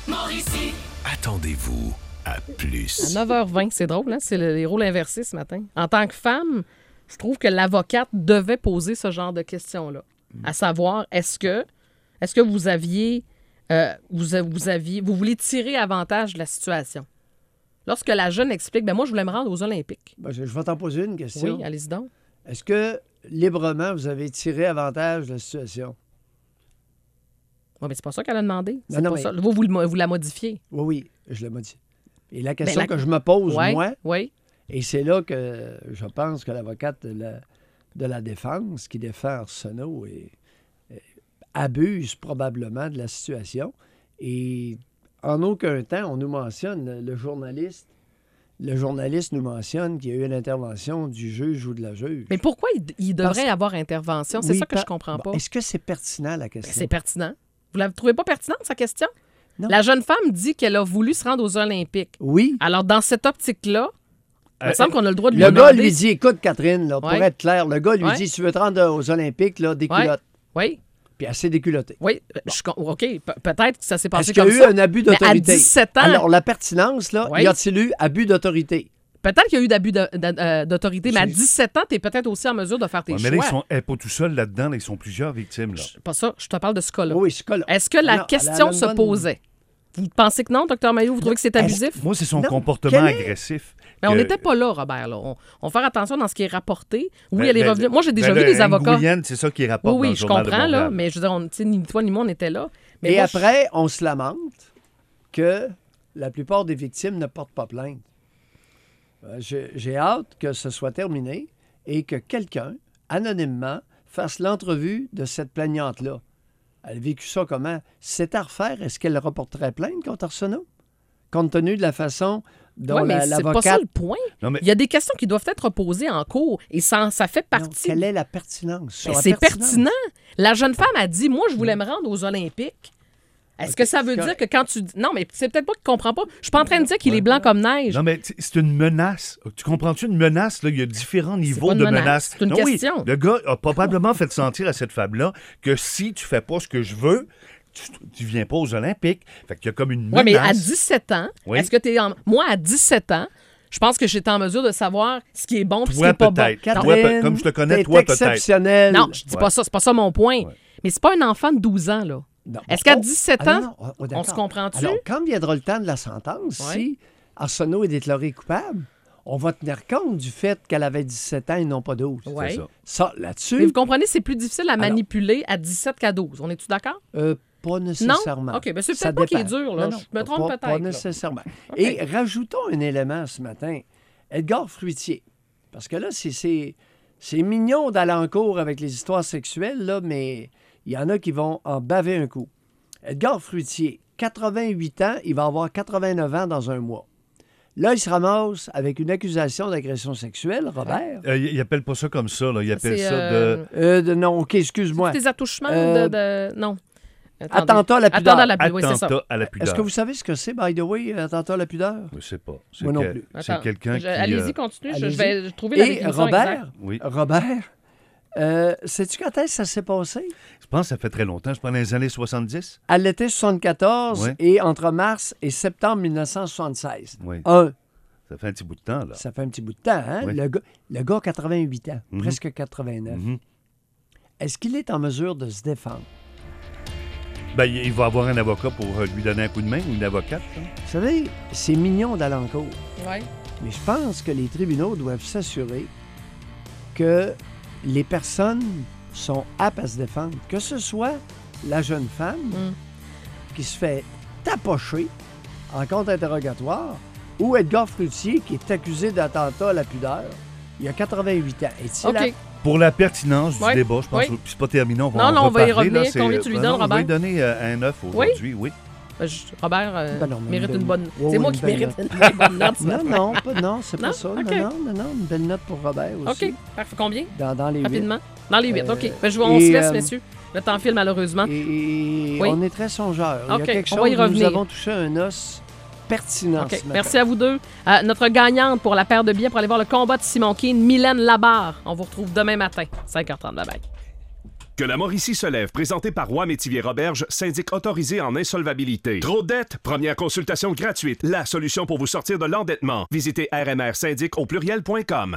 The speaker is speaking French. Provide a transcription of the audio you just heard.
Mauricie. Attendez-vous à plus. À 9h20, c'est drôle, hein? C'est les rôles inversés ce matin. En tant que femme, je trouve que l'avocate devait poser ce genre de questions-là. À savoir, est-ce que vous aviez... vous vouliez tirer avantage de la situation? Lorsque la jeune explique, moi, je voulais me rendre aux Olympiques. Je vais t'en poser une question. Oui, allez-y donc. Est-ce que, librement, vous avez tiré avantage de la situation? Oui, mais c'est pas ça qu'elle a demandé. C'est Non, pas mais... ça. Vous la modifiez. Oui, je la modifie. Et la question que je me pose, moi, et c'est là que je pense que l'avocate de la défense qui défend Arsenault abuse probablement de la situation. Et en aucun temps, on nous mentionne, le journaliste nous mentionne qu'il y a eu une intervention du juge ou de la juge. Mais pourquoi il devrait y avoir intervention? C'est ça que je comprends pas. Est-ce que c'est pertinent, la question? C'est pertinent. Vous la trouvez pas pertinente, sa question? Non. La jeune femme dit qu'elle a voulu se rendre aux Olympiques. Oui. Alors, dans cette optique-là, il me semble qu'on a le droit de lui demander... Le gars lui dit, écoute, Catherine, là, pour être clair, le gars lui dit, si tu veux te rendre aux Olympiques, là, déculotte. Oui. Puis elle s'est déculottée. Oui. OK, peut-être que ça s'est passé comme ça. Est-ce qu'il y a eu un abus d'autorité? Mais à 17 ans... Alors, la pertinence, là, y a-t-il eu abus d'autorité? Peut-être qu'il y a eu d'abus d'autorité, mais à 17 ans, tu es peut-être aussi en mesure de faire tes choix. Mais là, elle n'est pas tout seul là-dedans, là, ils sont plusieurs victimes. Là. Pas ça, je te parle de ce cas-là. Oui, ce cas-là. Est-ce que la question se posait? Vous pensez que non, Dr Mailloux? Vous trouvez que c'est abusif? Moi, c'est son comportement agressif. Mais on n'était pas là, Robert. Là. On va faire attention dans ce qui est rapporté. Oui, elle est revenue. Moi, j'ai déjà vu des avocats. Goulienne, c'est ça qui est rapporté. Oui, je comprends, là, mais je veux dire, ni toi ni moi, on était là. Mais et après, on se lamente que la plupart des victimes ne portent pas plainte. J'ai hâte que ce soit terminé et que quelqu'un, anonymement, fasse l'entrevue de cette plaignante-là. Elle a vécu ça comment? Si c'était à refaire, est-ce qu'elle reporterait plainte contre Arsenault? Compte tenu de la façon dont l'avocate... c'est pas ça le point. Non, mais... Il y a des questions qui doivent être posées en cours et ça fait partie... Non, quelle est la pertinence? C'est pertinent. La jeune femme a dit, moi, je voulais me rendre aux Olympiques. Est-ce que ça veut dire que quand tu dis... Non, mais c'est peut-être pas qu'il comprend pas. Je suis pas en train de dire qu'il est blanc comme neige. Non, mais c'est une menace. Tu comprends-tu une menace? Là? Il y a différents niveaux de menace. C'est une question. Oui, le gars a probablement fait sentir à cette femme-là que si tu fais pas ce que je veux, tu viens pas aux Olympiques. Fait qu'il y a comme une menace. Oui, mais à 17 ans, est-ce que tu es Moi, à 17 ans, je pense que j'étais en mesure de savoir ce qui est bon et ce qui n'est pas bon. Catherine, comme je te connais, toi, peut-être. Exceptionnel. Non, je dis pas ça. C'est pas ça mon point. Ouais. Mais c'est pas un enfant de 12 ans, là. Non. Est-ce qu'à 17 ans, on se comprend-tu? Alors, quand viendra le temps de la sentence, si Arsenault est déclaré coupable, on va tenir compte du fait qu'elle avait 17 ans et non pas 12. Ouais. C'est ça, là-dessus... Mais vous comprenez, c'est plus difficile à manipuler à 17 qu'à 12. On est-tu d'accord? Pas nécessairement. Non? OK, mais c'est peut-être pas qui est dur, là. Non, je me trompe peut-être. Pas nécessairement. Okay. Et rajoutons un élément ce matin. Edgar Fruitier. Parce que là, c'est mignon d'aller en cours avec les histoires sexuelles, là, mais il y en a qui vont en baver un coup. Edgar Fruitier, 88 ans, il va avoir 89 ans dans un mois. Là, il se ramasse avec une accusation d'agression sexuelle, Robert. Il n'appelle pas ça comme ça, là. Il appelle ça de... Non, OK, excuse-moi. Des attouchements Non. Attentat à la pudeur. Attentat à la pudeur. Est-ce que vous savez ce que c'est, by the way, attentat à la pudeur? Je ne sais pas. Moi non plus. C'est quelqu'un qui... Allez-y, continue. Je vais trouver la définition exacte. Robert, sais-tu quand est-ce que ça s'est passé? Je pense que ça fait très longtemps. Je prends les années 70. À l'été 74 et entre mars et septembre 1976. Oui. Ça fait un petit bout de temps, là. Ça fait un petit bout de temps, hein? Oui. Le gars a 88 ans, presque 89. Est-ce qu'il est en mesure de se défendre? Ben, il va avoir un avocat pour lui donner un coup de main ou une avocate. Hein? Vous savez, c'est mignon d'aller en cours. Oui. Mais je pense que les tribunaux doivent s'assurer que les personnes sont aptes à se défendre. Que ce soit la jeune femme qui se fait tapocher en contre-interrogatoire ou Edgar Fruitier qui est accusé d'attentat à la pudeur. Il a 88 ans. OK. Pour la pertinence du débat, je pense que c'est pas terminé. On va y revenir. Là, combien tu lui donnes, Robert? On va lui donner un 9 aujourd'hui, oui. Robert mérite une bonne... c'est moi qui mérite une bonne note. Non, c'est pas ça. Okay. Non, une belle note pour Robert aussi. OK. Parfait. Combien? Dans les 8. Rapidement. Dans les 8, OK. On se laisse, messieurs. Le temps file, malheureusement. Et on est très songeurs. Okay. Il y a quelque chose on va y revenir. Nous avons touché un os pertinent. Okay. Merci à vous deux. Notre gagnante pour la paire de billets pour aller voir le combat de Simon Keane, Mylène Labarre. On vous retrouve demain matin, 5h30. Bye bye. Que la Mauricie se lève, présenté par Roy Métivier Roberge, syndic autorisé en insolvabilité. Trop de dettes? Première consultation gratuite. La solution pour vous sortir de l'endettement. Visitez rmrsyndic au pluriel.com.